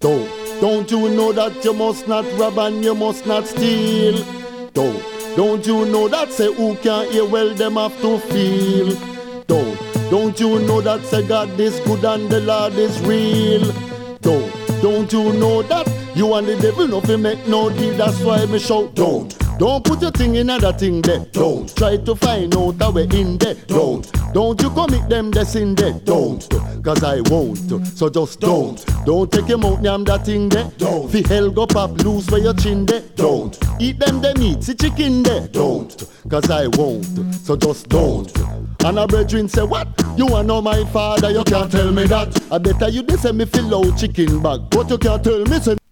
Don't you know that you must not rob and you must not steal? Don't you know that say who can hear well them have to feel? Don't you know that say God is good and the Lord is real? Don't you know that you and the devil nothing make no deal? That's why me shout Don't put your thing in another thing there. Don't try to find out how we in there. Don't you commit them the sin there. Cause I won't. So just don't take your mouth name that thing there. Fi hell go pop loose where your chin there. Eat them the meat, see chicken there. Cause I won't. So just don't. And a brethren say what? You are not my father, you can't tell me that. I better you they say me fill out chicken bag, but you can't tell me say